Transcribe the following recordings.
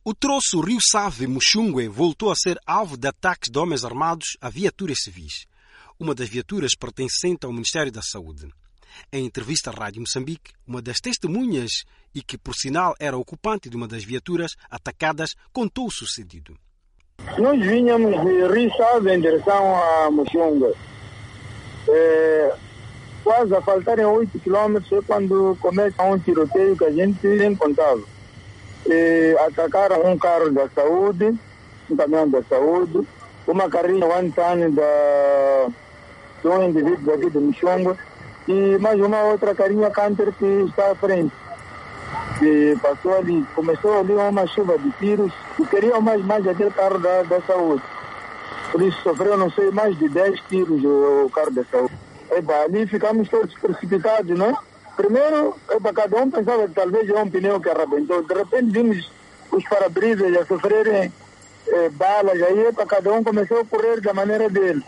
O troço Rio Save Muxungue voltou a ser alvo de ataques de homens armados a viaturas civis. Uma das viaturas pertencente ao Ministério da Saúde. Em entrevista à Rádio Moçambique, uma das testemunhas, e que por sinal era ocupante de uma das viaturas atacadas, contou o sucedido. Nós vinhamos de Rio Save em direção a Muxungue. Quase a faltarem 8 quilômetros é quando começa um tiroteio que a gente nem contava. Atacaram um carro da saúde, um caminhão da saúde, uma carrinha one ton de um indivíduo aqui de Muxungue e mais uma outra carrinha Canter que está à frente. E passou ali, começou ali uma chuva de tiros e queriam mais aquele carro da saúde. Por isso sofreu, não sei, mais de 10 tiros o carro da saúde. Ali ficamos todos precipitados, não é? Primeiro, cada um pensava que talvez era um pneu que arrebentou. De repente vimos os para-brisas a sofrerem balas. Aí cada um começou a correr da maneira dele.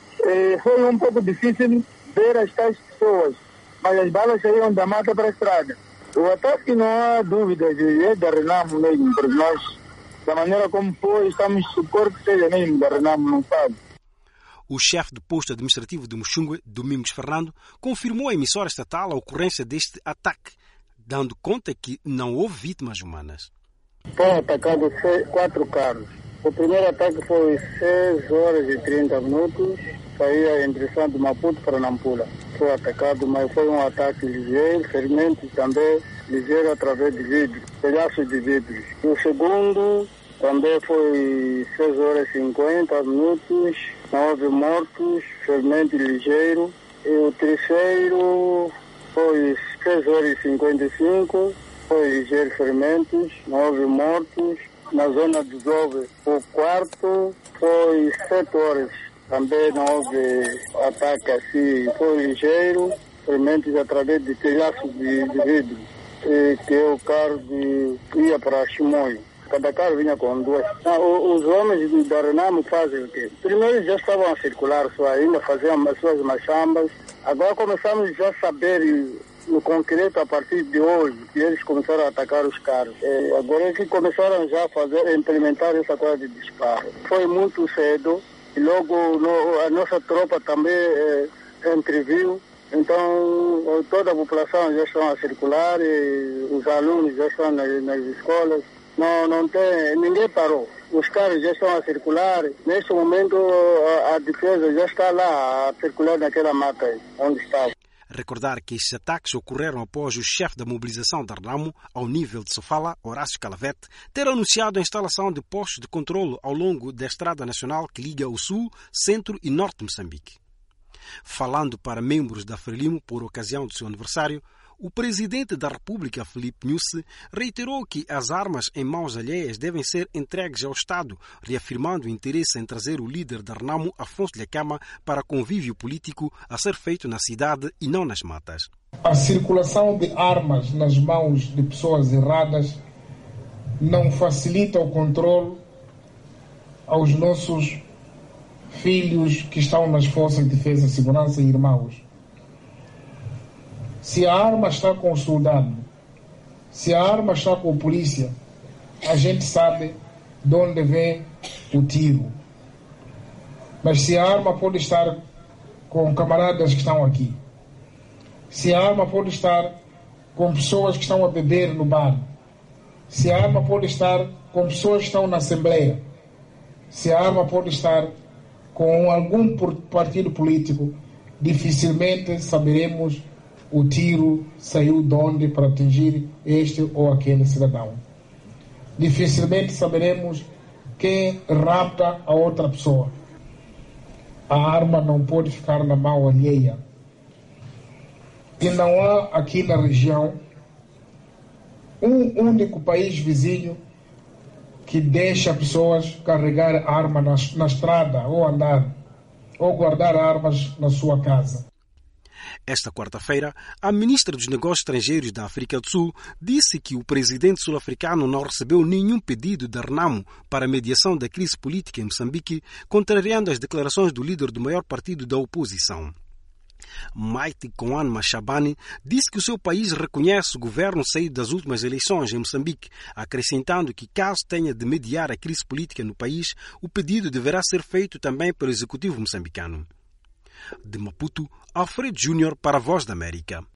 Foi um pouco difícil ver as tais pessoas, mas as balas saíam da mata para a estrada. O ataque não há dúvidas, é da Renamo mesmo, porque nós, da maneira como foi, estamos supor que seja mesmo da Renamo, não sabe. O chefe do posto administrativo de Muxungue, Domingos Fernando, confirmou à emissora estatal a ocorrência deste ataque, dando conta que não houve vítimas humanas. Foram atacados 4 carros. O primeiro ataque foi 6 horas e 30 minutos, saía em direção de Maputo para Nampula. Foi atacado, mas foi um ataque ligeiro, ferimentos também ligeiro através de vidro, pedaços de vidro. O segundo também foi 6 horas e 50 minutos, 9 mortos, ferimento ligeiro. E o terceiro foi 6 horas e 55, foi ligeiro ferimentos, 9 mortos. Na zona do Jove, o quarto foi 7 horas. Também não houve ataque assim, foi ligeiro, ferimentos através de telhaços de vidro, que é o carro que ia para Chimoio. Cada carro vinha com 2. Os homens da Renamo fazem o quê? Primeiro já estavam a circular, só ainda faziam as suas machambas. Agora começamos já a saber no concreto a partir de hoje que eles começaram a atacar os carros. Agora é que começaram já a implementar essa coisa de disparo. Foi muito cedo e logo a nossa tropa também entreviu. Então toda a população já está a circular e os alunos já estão nas escolas. Não tem, ninguém parou. Os carros já estão a circular. Neste momento a defesa já está lá a circular naquela mata aí, onde estava. Recordar que estes ataques ocorreram após o chefe da mobilização da Renamo, ao nível de Sofala, Horácio Calavete, ter anunciado a instalação de postos de controlo ao longo da estrada nacional que liga o sul, centro e norte de Moçambique. Falando para membros da Frelimo por ocasião do seu aniversário, o presidente da República, Filipe Nyusi, reiterou que as armas em mãos alheias devem ser entregues ao Estado, reafirmando o interesse em trazer o líder da Renamo, Afonso Dhlakama, para convívio político a ser feito na cidade e não nas matas. A circulação de armas nas mãos de pessoas erradas não facilita o controle aos nossos filhos que estão nas forças de defesa e segurança e irmãos. Se a arma está com o soldado, se a arma está com a polícia, a gente sabe de onde vem o tiro. Mas se a arma pode estar com camaradas que estão aqui, se a arma pode estar com pessoas que estão a beber no bar, se a arma pode estar com pessoas que estão na Assembleia, se a arma pode estar com algum partido político, dificilmente saberemos o tiro saiu de onde para atingir este ou aquele cidadão. Dificilmente saberemos quem rapta a outra pessoa. A arma não pode ficar na mão alheia. E não há aqui na região um único país vizinho que deixa pessoas carregar arma na estrada ou andar, ou guardar armas na sua casa. Esta quarta-feira, a ministra dos Negócios Estrangeiros da África do Sul disse que o presidente sul-africano não recebeu nenhum pedido da Renamo para a mediação da crise política em Moçambique, contrariando as declarações do líder do maior partido da oposição. Maite Koan Machabane disse que o seu país reconhece o governo saído das últimas eleições em Moçambique, acrescentando que, caso tenha de mediar a crise política no país, o pedido deverá ser feito também pelo executivo moçambicano. De Maputo, Alfredo Júnior para a Voz da América.